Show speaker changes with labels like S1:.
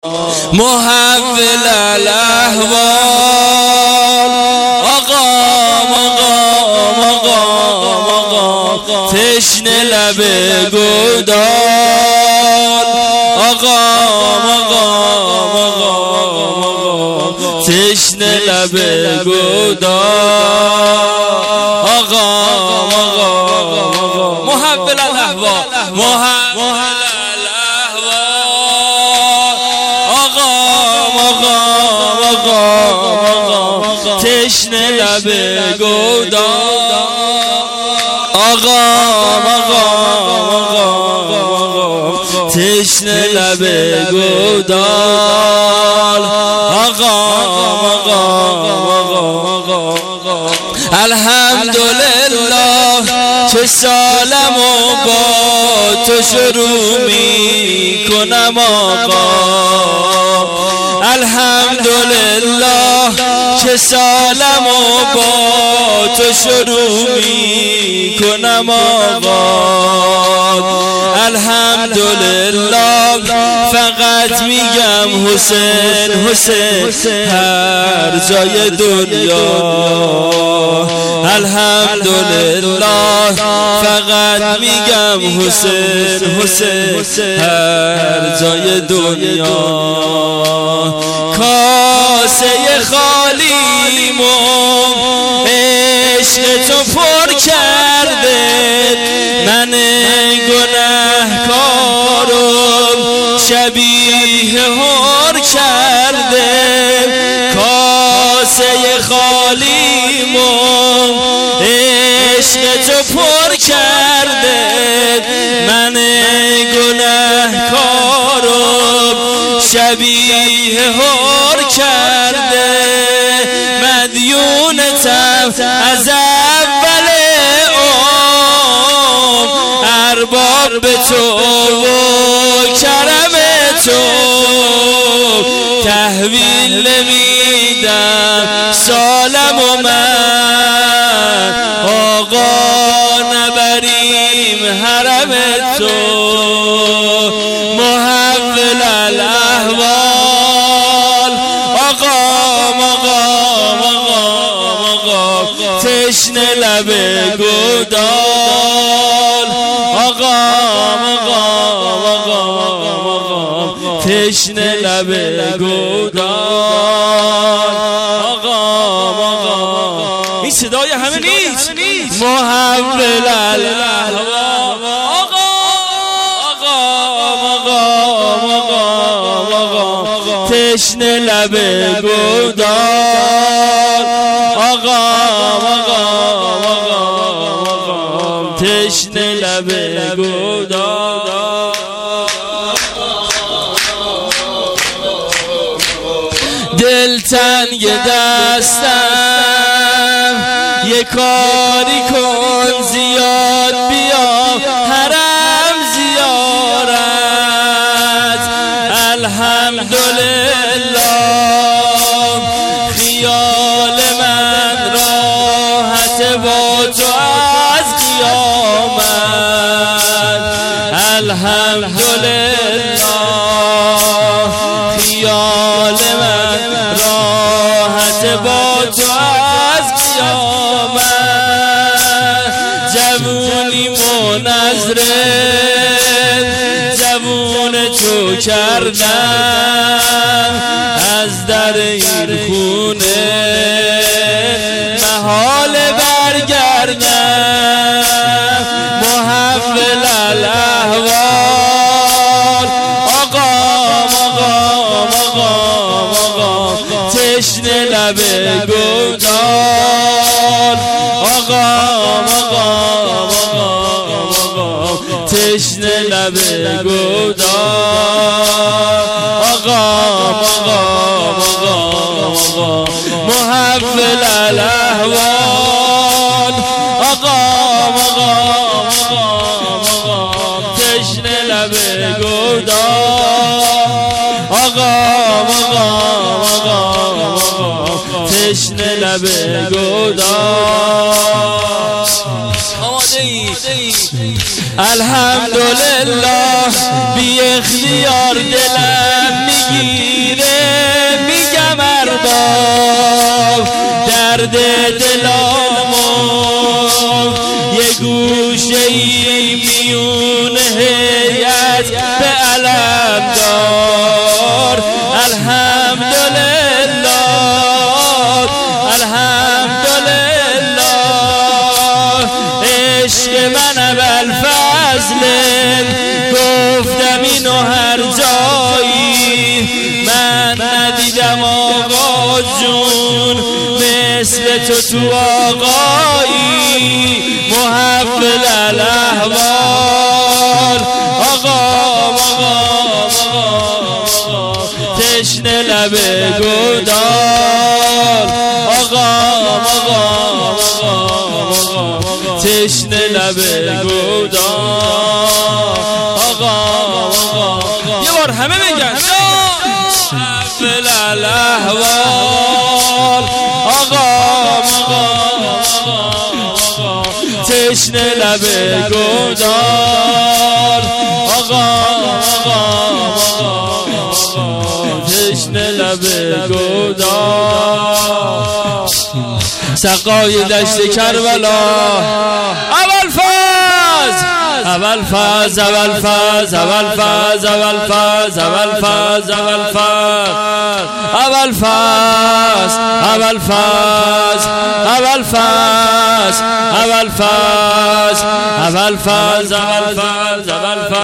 S1: محول الاحوال آقا تشنه لب گودال آقا تشنه لب گودال آقا محول الاحوال تشنه لب گودال آقا تشنه لب گودال آقا الحمدلله چه سالم و با تو شروع می کنم آقا الحمدلله چه سالم و با تو شروع می کنم آقا الحمدلله فقط میگم حسین هر جای دنیا الحمدلله فقط میگم حسین هر جای دنیا کاسه خالیمو عشق تو پر کرده من گنهکارم شبیه هر کرده کاسه خالیمو عشق تو پر کرده من گنهکارم شبیه هر کرده مدیونتم از اول ارباب به تو و کرم تو تحویل نمیدم سالم و من آقا نبریم حرم تو محول الاحوال آقا تشنه لب گودال آقا تشنه لب گودال آقا این صدای همه نیست محول الاحوال آقا تشنه لب گودال آقا تشنه لب گودال دلتنگ دستم یه کاری کن زیاد بیا حرم زیارت الحمدلله خیال من راحت با تو از قیامت الحمدلله خیال من راحت با تو از قیامت جوونی منظره جوون تو کردم از در این خونه محال برگردم محول الاحوال آقا تشنه لب گودال آقا تشنه لب گودال آقا محول الاحوال آقا تشنه لب گودال آقا تشنه لب گودال آماده ای الحمدلله بی اختیار دلم میگی درد دلامو یه گوشه‌ای میون هیئت به علم دار. الحمدلله الحمدلله عشق من ابوالفضل گفتم اینو هر جایی من ندیدم آقا جون مثل تو آقایی محول الاحوال. آقا تشنه لب گودال. آقا تشنه لب گودال. آقا یه بار همه بگن محول الاحوال. آقا تشنه لب گودال. آقا تشنه لب گودال. سقای دشت کربلا ابوالفضل ابوالفضل ابوالفضل ابوالفضل ابوالفضل ابوالفضل ابوالفضل ابوالفضل ابوالفضل ابوالفضل ابوالفضل ابوالفضل ابوالفضل